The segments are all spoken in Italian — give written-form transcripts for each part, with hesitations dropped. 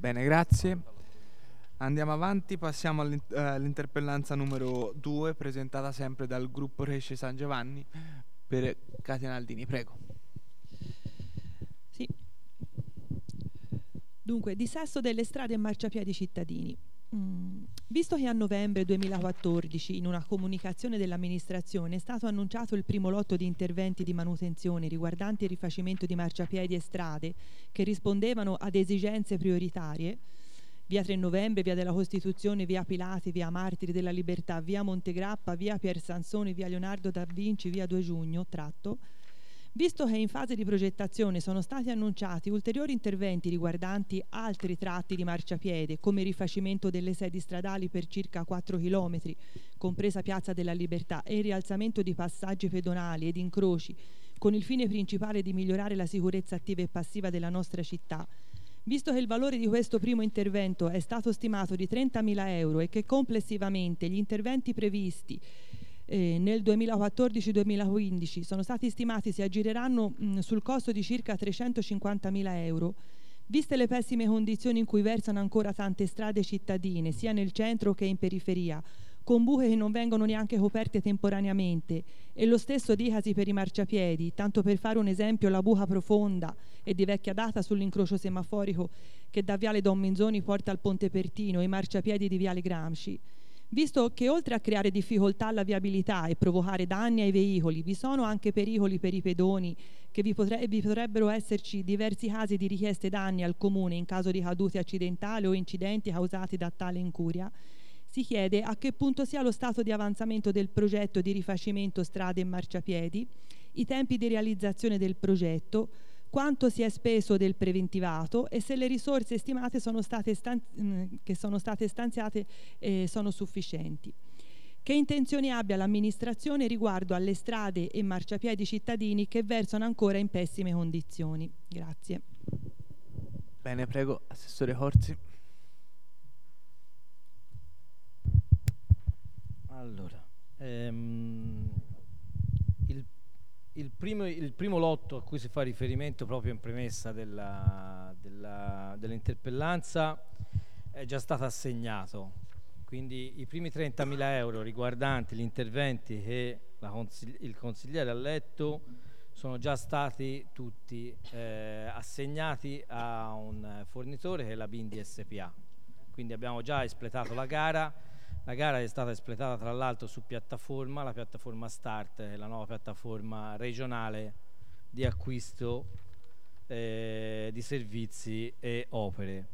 Bene, grazie. Andiamo avanti, passiamo all'interpellanza numero 2, presentata sempre dal gruppo Resce San Giovanni per Katia Naldini. Prego. Sì. Dunque, dissesto delle strade e marciapiedi cittadini. Visto che a novembre 2014 in una comunicazione dell'amministrazione è stato annunciato il primo lotto di interventi di manutenzione riguardanti il rifacimento di marciapiedi e strade che rispondevano ad esigenze prioritarie, via 3 novembre, via della Costituzione, via Pilati, via Martiri della Libertà, via Montegrappa, via Pier Sansoni, via Leonardo da Vinci, via 2 giugno, tratto. Visto che in fase di progettazione sono stati annunciati ulteriori interventi riguardanti altri tratti di marciapiede, come il rifacimento delle sedi stradali per circa 4 km, compresa Piazza della Libertà, e il rialzamento di passaggi pedonali ed incroci, con il fine principale di migliorare la sicurezza attiva e passiva della nostra città, visto che il valore di questo primo intervento è stato stimato di 30.000 euro e che complessivamente gli interventi previsti nel 2014-2015 sono stati stimati si aggireranno sul costo di circa 350.000 euro, viste le pessime condizioni in cui versano ancora tante strade cittadine, sia nel centro che in periferia, con buche che non vengono neanche coperte temporaneamente, e lo stesso dicasi per i marciapiedi, tanto per fare un esempio la buca profonda e di vecchia data sull'incrocio semaforico che da Viale Don Minzoni porta al Ponte Pertino e i marciapiedi di Viale Gramsci. Visto che oltre a creare difficoltà alla viabilità e provocare danni ai veicoli, vi sono anche pericoli per i pedoni, che vi potrebbero esserci diversi casi di richieste danni al comune in caso di cadute accidentali o incidenti causati da tale incuria, si chiede a che punto sia lo stato di avanzamento del progetto di rifacimento strade e marciapiedi, i tempi di realizzazione del progetto, quanto si è speso del preventivato e se le risorse stimate che sono state stanziate sono sufficienti. Che intenzioni abbia l'amministrazione riguardo alle strade e marciapiedi cittadini che versano ancora in pessime condizioni? Grazie. Bene, prego, Assessore Corsi. Allora, il primo lotto a cui si fa riferimento proprio in premessa dell'interpellanza è già stato assegnato, quindi i primi 30.000 euro riguardanti gli interventi che il consigliere ha letto sono già stati tutti assegnati a un fornitore che è la Bindi SPA, quindi abbiamo già espletato la gara. La gara è stata espletata tra l'altro su piattaforma, la piattaforma Start, è la nuova piattaforma regionale di acquisto di servizi e opere.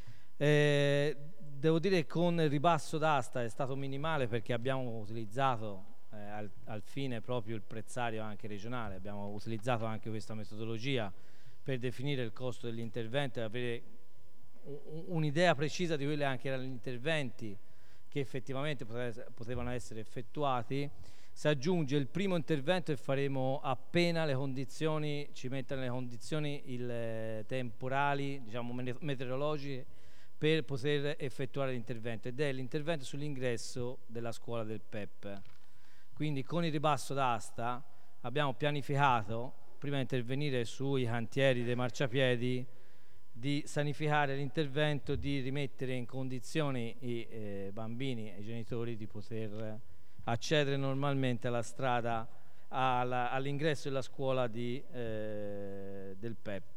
Devo dire che con il ribasso d'asta è stato minimale perché abbiamo utilizzato al fine proprio il prezzario anche regionale, abbiamo utilizzato anche questa metodologia per definire il costo dell'intervento e avere un'idea precisa di quelli anche erano gli interventi che effettivamente potevano essere effettuati. Si aggiunge il primo intervento e faremo appena le condizioni, ci mettono le condizioni temporali, diciamo meteorologiche, per poter effettuare l'intervento, ed è l'intervento sull'ingresso della scuola del PEP. Quindi con il ribasso d'asta abbiamo pianificato, prima di intervenire sui cantieri dei marciapiedi, di sanificare l'intervento, di rimettere in condizioni i bambini e i genitori di poter accedere normalmente alla strada, all'ingresso della scuola del PEP.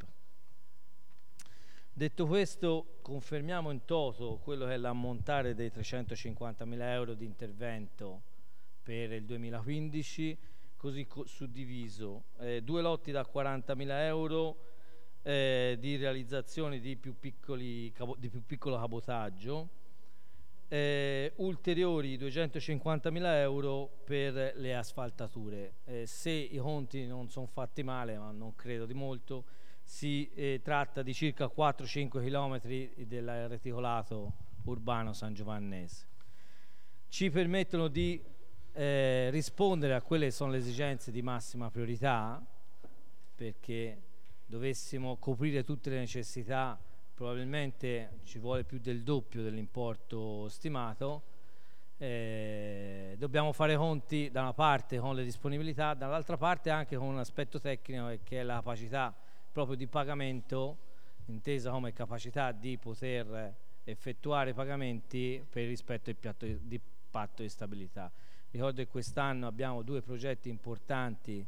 Detto questo, confermiamo in toto quello che è l'ammontare dei 350.000 euro di intervento per il 2015, così suddiviso, 2 lotti da 40.000 euro di realizzazione di più piccolo cabotaggio, ulteriori 250.000 euro per le asfaltature. Se i conti non sono fatti male, ma non credo di molto, si tratta di circa 4-5 km del reticolato urbano sangiovannese. Ci permettono di rispondere a quelle che sono le esigenze di massima priorità, perché dovessimo coprire tutte le necessità probabilmente ci vuole più del doppio dell'importo stimato. Dobbiamo fare conti da una parte con le disponibilità, dall'altra parte anche con un aspetto tecnico che è la capacità proprio di pagamento intesa come capacità di poter effettuare pagamenti per il rispetto del patto di stabilità. Ricordo che quest'anno abbiamo 2 progetti importanti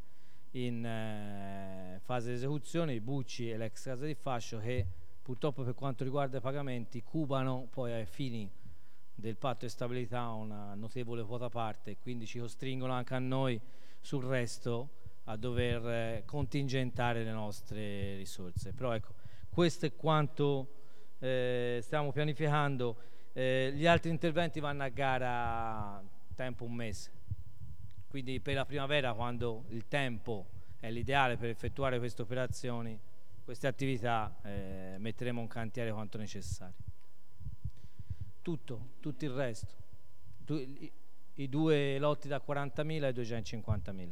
in fase di esecuzione, i Bucci e l'ex Casa di Fascio, che purtroppo per quanto riguarda i pagamenti cubano poi ai fini del patto di stabilità una notevole quota parte, e quindi ci costringono anche a noi sul resto a dover contingentare le nostre risorse. Però ecco, questo è quanto stiamo pianificando. Gli altri interventi vanno a gara tempo un mese, quindi per la primavera, quando il tempo è l'ideale per effettuare queste operazioni, queste attività, metteremo in cantiere quanto necessario. Tutto il resto, i 2 lotti da 40.000 e 250.000.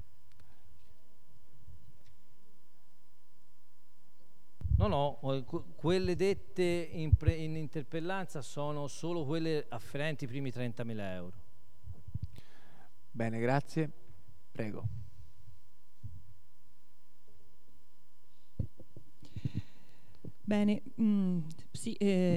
No, quelle dette in interpellanza sono solo quelle afferenti i primi 30.000 euro. Bene, grazie. Prego. Bene, sì,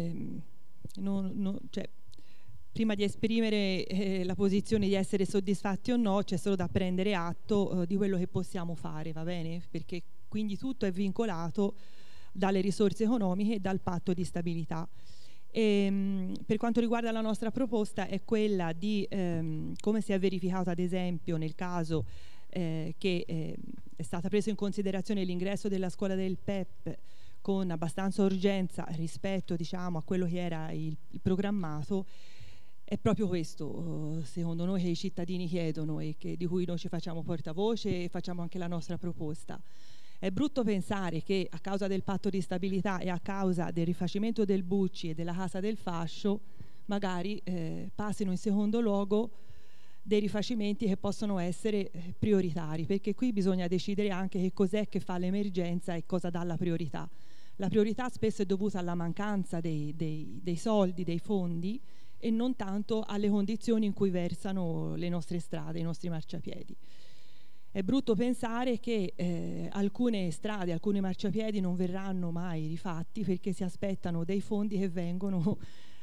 cioè, prima di esprimere la posizione di essere soddisfatti o no, c'è solo da prendere atto di quello che possiamo fare, va bene? Perché quindi tutto è vincolato dalle risorse economiche e dal patto di stabilità. Per quanto riguarda la nostra proposta è quella di, come si è verificato ad esempio nel caso che è stata presa in considerazione l'ingresso della scuola del PEP con abbastanza urgenza rispetto, diciamo, a quello che era il programmato, è proprio questo, secondo noi, che i cittadini chiedono e di cui noi ci facciamo portavoce e facciamo anche la nostra proposta. È brutto pensare che a causa del patto di stabilità e a causa del rifacimento del Bucci e della Casa del Fascio magari passino in secondo luogo dei rifacimenti che possono essere prioritari, perché qui bisogna decidere anche che cos'è che fa l'emergenza e cosa dà la priorità. La priorità spesso è dovuta alla mancanza dei soldi, dei fondi, e non tanto alle condizioni in cui versano le nostre strade, i nostri marciapiedi. È brutto pensare che alcune strade, alcuni marciapiedi non verranno mai rifatti perché si aspettano dei fondi che vengono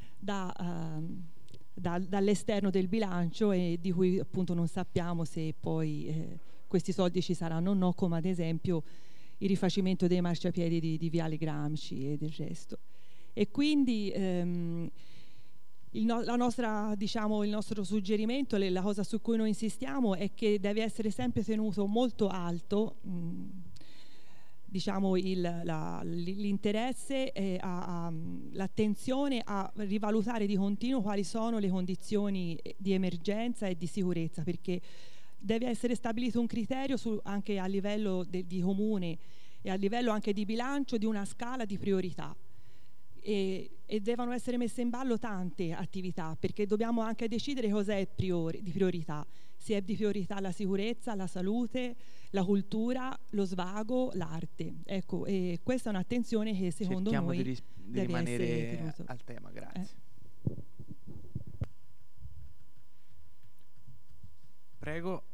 dall'esterno del bilancio e di cui appunto non sappiamo se poi questi soldi ci saranno o no, come ad esempio il rifacimento dei marciapiedi di Viale Gramsci e del resto. E quindi il nostro suggerimento, la cosa su cui noi insistiamo, è che deve essere sempre tenuto molto alto diciamo l'interesse e l'attenzione a rivalutare di continuo quali sono le condizioni di emergenza e di sicurezza, perché deve essere stabilito un criterio anche a livello di comune e a livello anche di bilancio di una scala di priorità. E devono essere messe in ballo tante attività, perché dobbiamo anche decidere cosa è di priorità, se è di priorità la sicurezza, la salute, la cultura, lo svago, l'arte. Ecco, e questa è un'attenzione che secondo Cerchiamo noi di deve rimanere essere tenuto. al tema, grazie. Prego.